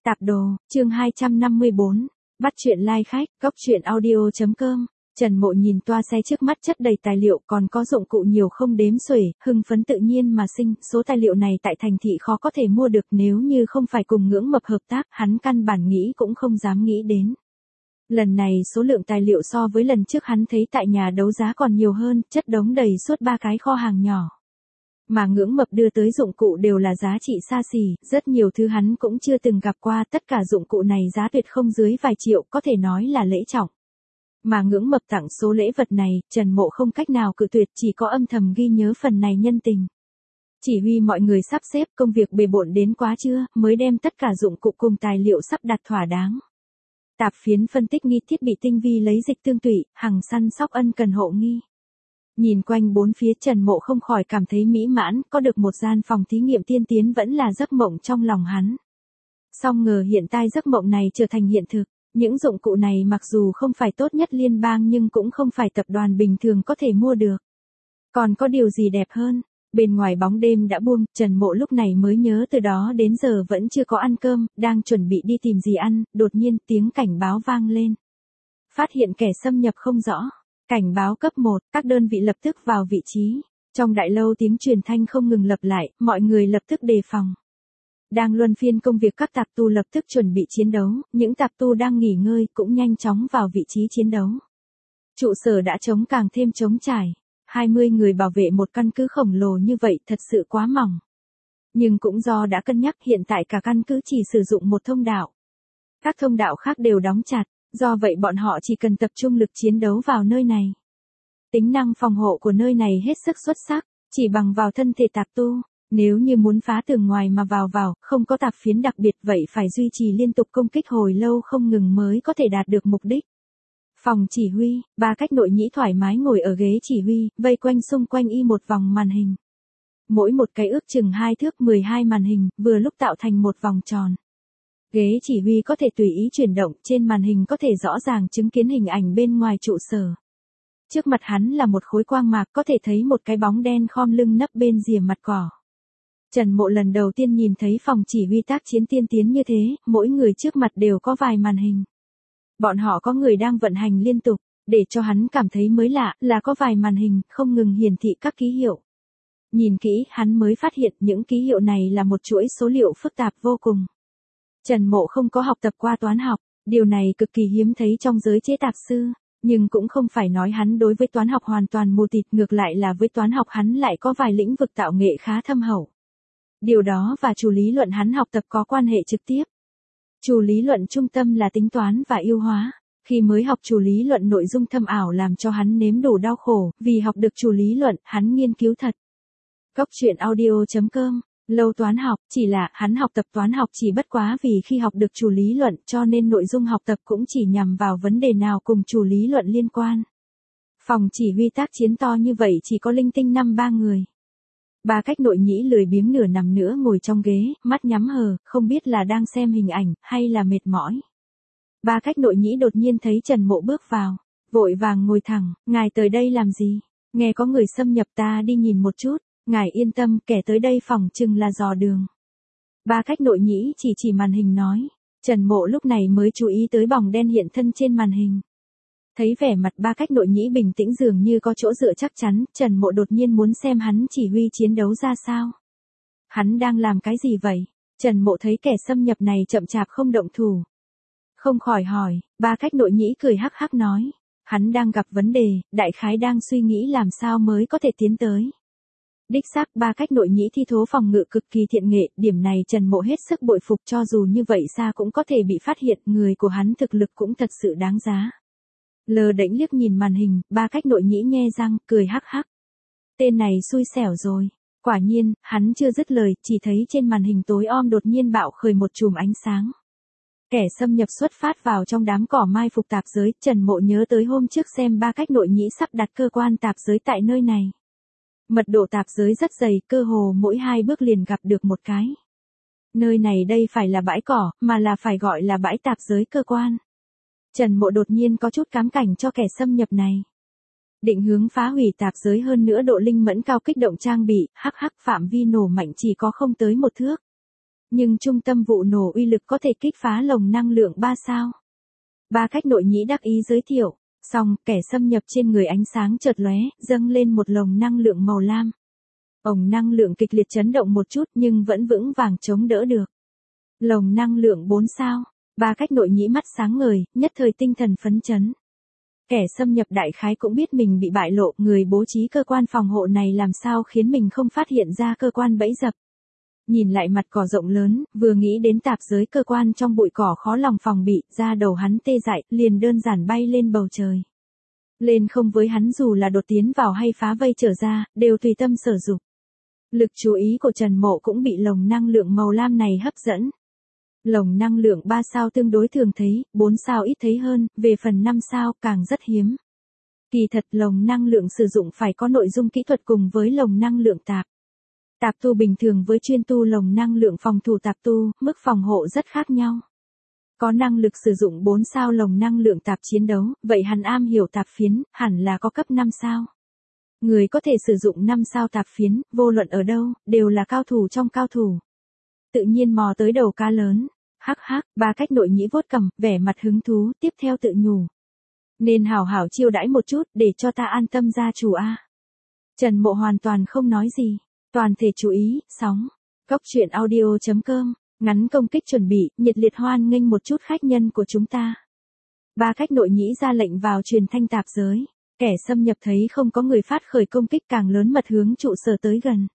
Tạp đồ, chương 254. Bắt chuyện like khách, góc chuyện audio.com. Trần Mộ nhìn toa xe trước mắt chất đầy tài liệu, còn có dụng cụ nhiều không đếm xuể, hưng phấn tự nhiên mà sinh. Số tài liệu này tại thành thị khó có thể mua được, nếu như không phải cùng Ngưỡng Mập hợp tác, hắn căn bản nghĩ cũng không dám nghĩ đến. Lần này số lượng tài liệu so với lần trước hắn thấy tại nhà đấu giá còn nhiều hơn, chất đống đầy suốt 3 cái kho hàng nhỏ. Mà Ngưỡng Mập đưa tới dụng cụ đều là giá trị xa xỉ, rất nhiều thứ hắn cũng chưa từng gặp qua, tất cả dụng cụ này giá tuyệt không dưới vài triệu, có thể nói là lễ trọng. Mà Ngưỡng Mập tặng số lễ vật này, Trần Mộ không cách nào cự tuyệt, chỉ có âm thầm ghi nhớ phần này nhân tình. Chỉ huy mọi người sắp xếp, công việc bề bộn đến quá trưa, mới đem tất cả dụng cụ cùng tài liệu sắp đặt thỏa đáng. Tạp phiến phân tích nghi thiết bị tinh vi lấy dịch tương tụy, hằng săn sóc ân cần hộ nghi. Nhìn quanh bốn phía, Trần Mộ không khỏi cảm thấy mỹ mãn, có được một gian phòng thí nghiệm tiên tiến vẫn là giấc mộng trong lòng hắn. Song ngờ hiện tại giấc mộng này trở thành hiện thực, những dụng cụ này mặc dù không phải tốt nhất liên bang nhưng cũng không phải tập đoàn bình thường có thể mua được. Còn có điều gì đẹp hơn? Bên ngoài bóng đêm đã buông, Trần Mộ lúc này mới nhớ từ đó đến giờ vẫn chưa có ăn cơm, đang chuẩn bị đi tìm gì ăn, đột nhiên tiếng cảnh báo vang lên. Phát hiện kẻ xâm nhập không rõ. Cảnh báo cấp 1, các đơn vị lập tức vào vị trí. Trong đại lâu tiếng truyền thanh không ngừng lặp lại, mọi người lập tức đề phòng. Đang luân phiên công việc, các tạp tu lập tức chuẩn bị chiến đấu, những tạp tu đang nghỉ ngơi cũng nhanh chóng vào vị trí chiến đấu. Trụ sở đã trống càng thêm trống trải. 20 người bảo vệ một căn cứ khổng lồ như vậy thật sự quá mỏng. Nhưng cũng do đã cân nhắc, hiện tại cả căn cứ chỉ sử dụng một thông đạo. Các thông đạo khác đều đóng chặt. Do vậy bọn họ chỉ cần tập trung lực chiến đấu vào nơi này. Tính năng phòng hộ của nơi này hết sức xuất sắc, chỉ bằng vào thân thể tạp tu, nếu như muốn phá tường ngoài mà vào, không có tạp phiến đặc biệt vậy phải duy trì liên tục công kích hồi lâu không ngừng mới có thể đạt được mục đích. Phòng chỉ huy, 3 cách nội nhĩ thoải mái ngồi ở ghế chỉ huy, vây quanh xung quanh y một vòng màn hình. Mỗi một cái ước chừng 2 thước 12 màn hình, vừa lúc tạo thành một vòng tròn. Ghế chỉ huy có thể tùy ý chuyển động, trên màn hình có thể rõ ràng chứng kiến hình ảnh bên ngoài trụ sở. Trước mặt hắn là một khối quang mạc, có thể thấy một cái bóng đen khom lưng nấp bên rìa mặt cỏ. Trần Mộ lần đầu tiên nhìn thấy phòng chỉ huy tác chiến tiên tiến như thế, mỗi người trước mặt đều có vài màn hình. Bọn họ có người đang vận hành liên tục, để cho hắn cảm thấy mới lạ là có vài màn hình không ngừng hiển thị các ký hiệu. Nhìn kỹ, hắn mới phát hiện những ký hiệu này là một chuỗi số liệu phức tạp vô cùng. Trần Mộ không có học tập qua toán học, điều này cực kỳ hiếm thấy trong giới chế tạp sư, nhưng cũng không phải nói hắn đối với toán học hoàn toàn mù tịt, ngược lại là với toán học hắn lại có vài lĩnh vực tạo nghệ khá thâm hậu. Điều đó và chủ lý luận hắn học tập có quan hệ trực tiếp. Chủ lý luận trung tâm là tính toán và yêu hóa, khi mới học chủ lý luận nội dung thâm ảo làm cho hắn nếm đủ đau khổ, vì học được chủ lý luận, hắn nghiên cứu thật. Góc chuyện audio.com. Lâu toán học, chỉ là hắn học tập toán học chỉ bất quá vì khi học được chủ lý luận cho nên nội dung học tập cũng chỉ nhằm vào vấn đề nào cùng chủ lý luận liên quan. Phòng chỉ huy tác chiến to như vậy chỉ có linh tinh 5-3 người. 3 cách nội nhĩ lười biếng nửa nằm nữa ngồi trong ghế, mắt nhắm hờ, không biết là đang xem hình ảnh, hay là mệt mỏi. 3 cách nội nhĩ đột nhiên thấy Trần Mộ bước vào, vội vàng ngồi thẳng, ngài tới đây làm gì? Nghe có người xâm nhập, ta đi nhìn một chút. Ngài yên tâm, kẻ tới đây phỏng chừng là dò đường. 3 cách nội nhĩ chỉ màn hình nói. Trần Mộ lúc này mới chú ý tới bóng đen hiện thân trên màn hình. Thấy vẻ mặt 3 cách nội nhĩ bình tĩnh dường như có chỗ dựa chắc chắn, Trần Mộ đột nhiên muốn xem hắn chỉ huy chiến đấu ra sao. Hắn đang làm cái gì vậy? Trần Mộ thấy kẻ xâm nhập này chậm chạp không động thủ. Không khỏi hỏi, 3 cách nội nhĩ cười hắc hắc nói. Hắn đang gặp vấn đề, đại khái đang suy nghĩ làm sao mới có thể tiến tới. Đích xác 3 cách nội nhĩ thi thố phòng ngự cực kỳ thiện nghệ, điểm này Trần Mộ hết sức bội phục, cho dù như vậy xa cũng có thể bị phát hiện, người của hắn thực lực cũng thật sự đáng giá. Lờ đễnh liếc nhìn màn hình, 3 cách nội nhĩ nhe răng, cười hắc hắc. Tên này xui xẻo rồi. Quả nhiên, hắn chưa dứt lời, chỉ thấy trên màn hình tối om đột nhiên bạo khởi một chùm ánh sáng. Kẻ xâm nhập xuất phát vào trong đám cỏ mai phục tạp giới, Trần Mộ nhớ tới hôm trước xem 3 cách nội nhĩ sắp đặt cơ quan tạp giới tại nơi này. Mật độ tạp giới rất dày, cơ hồ mỗi 2 bước liền gặp được một cái. Nơi này đây phải là bãi cỏ, mà là phải gọi là bãi tạp giới cơ quan. Trần Mộ đột nhiên có chút cám cảnh cho kẻ xâm nhập này. Định hướng phá hủy tạp giới, hơn nữa độ linh mẫn cao, kích động trang bị, hắc phạm vi nổ mạnh chỉ có không tới 1 thước. nhưng trung tâm vụ nổ uy lực có thể kích phá lồng năng lượng 3 sao. Ba cách nội nhĩ đắc ý giới thiệu, xong, kẻ xâm nhập trên người ánh sáng chợt lóe, dâng lên một lồng năng lượng màu lam. Ổng năng lượng kịch liệt chấn động một chút nhưng vẫn vững vàng chống đỡ được. Lồng năng lượng 4 sao, ba cách nội nhĩ mắt sáng ngời, nhất thời tinh thần phấn chấn. Kẻ xâm nhập đại khái cũng biết mình bị bại lộ, người bố trí cơ quan phòng hộ này làm sao khiến mình không phát hiện ra cơ quan bẫy dập. Nhìn lại mặt cỏ rộng lớn, vừa nghĩ đến tạp giới cơ quan trong bụi cỏ khó lòng phòng bị, da đầu hắn tê dại, liền đơn giản bay lên bầu trời. Lên không với hắn dù là đột tiến vào hay phá vây trở ra, đều tùy tâm sở dục. Lực chú ý của Trần Mộ cũng bị lồng năng lượng màu lam này hấp dẫn. Lồng năng lượng 3 sao tương đối thường thấy, 4 sao ít thấy hơn, về phần 5 sao càng rất hiếm. Kỳ thật lồng năng lượng sử dụng phải có nội dung kỹ thuật cùng với lồng năng lượng tạp. Tạp tu bình thường với chuyên tu lồng năng lượng phòng thủ tạp tu, mức phòng hộ rất khác nhau. Có năng lực sử dụng 4 sao lồng năng lượng tạp chiến đấu, vậy hắn am hiểu tạp phiến, hẳn là có cấp 5 sao. Người có thể sử dụng 5 sao tạp phiến, vô luận ở đâu, đều là cao thủ trong cao thủ. Tự nhiên mò tới đầu cá lớn. Hắc hắc, ba cách nội nhĩ vuốt cằm, vẻ mặt hứng thú, tiếp theo tự nhủ. Nên hảo hảo chiêu đãi một chút, để cho ta an tâm gia chủ a. Trần Mộ hoàn toàn không nói gì. Toàn thể chú ý, sóng. Góc truyện audio.com, ngắn công kích chuẩn bị, nhiệt liệt hoan nghênh một chút khách nhân của chúng ta. Ba cách nội nhĩ ra lệnh vào truyền thanh tạp giới. Kẻ xâm nhập thấy không có người phát khởi công kích càng lớn mật hướng trụ sở tới gần.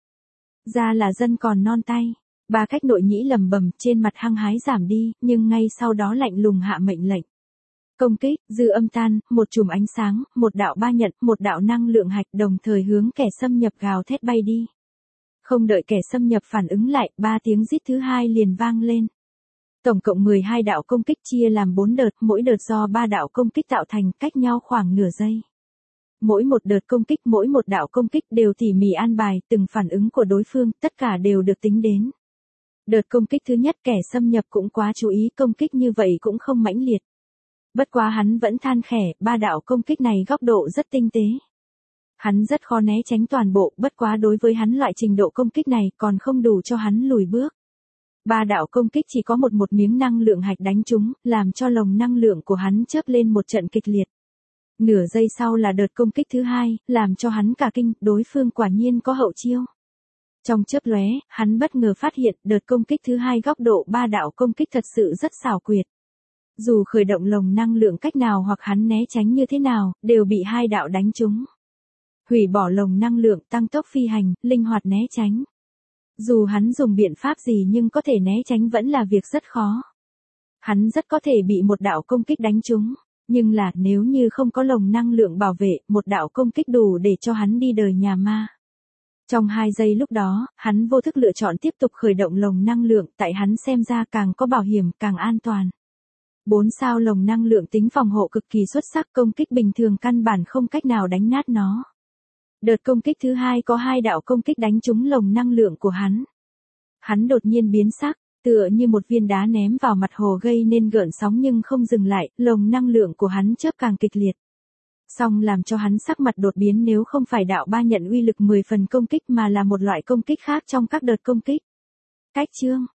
Ra là dân còn non tay. Ba cách nội nhĩ lầm bầm trên mặt hăng hái giảm đi, nhưng ngay sau đó lạnh lùng hạ mệnh lệnh. Công kích, dư âm tan, một chùm ánh sáng, một đạo ba nhận, một đạo năng lượng hạch đồng thời hướng kẻ xâm nhập gào thét bay đi. Không đợi kẻ xâm nhập phản ứng lại, 3 tiếng rít thứ hai liền vang lên. Tổng cộng 12 đạo công kích chia làm 4 đợt, mỗi đợt do 3 đạo công kích tạo thành, cách nhau khoảng nửa giây. Mỗi một đợt công kích, mỗi một đạo công kích đều tỉ mỉ an bài, từng phản ứng của đối phương, tất cả đều được tính đến. Đợt công kích thứ nhất kẻ xâm nhập cũng quá chú ý, công kích như vậy cũng không mãnh liệt. Bất quá hắn vẫn than khẻ, 3 đạo công kích này góc độ rất tinh tế. Hắn rất khó né tránh toàn bộ, bất quá đối với hắn loại trình độ công kích này còn không đủ cho hắn lùi bước. 3 đạo công kích chỉ có một miếng năng lượng hạch đánh trúng, làm cho lồng năng lượng của hắn chớp lên một trận kịch liệt. Nửa giây sau là đợt công kích thứ hai, làm cho hắn cả kinh, đối phương quả nhiên có hậu chiêu. Trong chớp lóe, hắn bất ngờ phát hiện đợt công kích thứ hai góc độ 3 đạo công kích thật sự rất xảo quyệt. Dù khởi động lồng năng lượng cách nào hoặc hắn né tránh như thế nào, đều bị 2 đạo đánh trúng. Hủy bỏ lồng năng lượng, tăng tốc phi hành, linh hoạt né tránh. Dù hắn dùng biện pháp gì nhưng có thể né tránh vẫn là việc rất khó. Hắn rất có thể bị một đạo công kích đánh trúng, nhưng là nếu như không có lồng năng lượng bảo vệ, một đạo công kích đủ để cho hắn đi đời nhà ma. Trong 2 giây lúc đó, hắn vô thức lựa chọn tiếp tục khởi động lồng năng lượng, tại hắn xem ra càng có bảo hiểm càng an toàn. 4 sao lồng năng lượng tính phòng hộ cực kỳ xuất sắc, công kích bình thường căn bản không cách nào đánh nát nó. Đợt công kích thứ hai có 2 đạo công kích đánh trúng lồng năng lượng của hắn. Hắn đột nhiên biến sắc, tựa như một viên đá ném vào mặt hồ gây nên gợn sóng nhưng không dừng lại, lồng năng lượng của hắn chớp càng kịch liệt. Song làm cho hắn sắc mặt đột biến nếu không phải đạo ba nhận uy lực 10 phần công kích mà là một loại công kích khác trong các đợt công kích. Cách chương,